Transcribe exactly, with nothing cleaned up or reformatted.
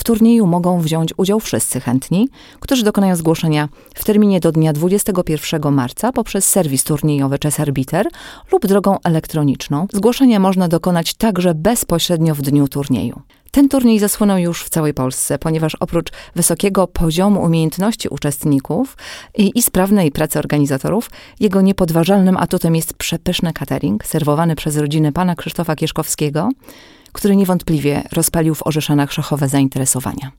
turnieju mogą wziąć udział wszyscy chętni, którzy dokonają zgłoszenia w terminie do dnia dwudziestego pierwszego marca poprzez serwis turniejowy Chessarbiter lub drogą elektroniczną. Zgłoszenia można dokonać także bezpośrednio w dniu turnieju. Ten turniej zasłynął już w całej Polsce, ponieważ oprócz wysokiego poziomu umiejętności uczestników i, i sprawnej pracy organizatorów, jego niepodważalnym atutem jest przepyszny catering serwowany przez rodzinę pana Krzysztofa Kieszkowskiego, który niewątpliwie rozpalił w Orzeszanach szachowe zainteresowania.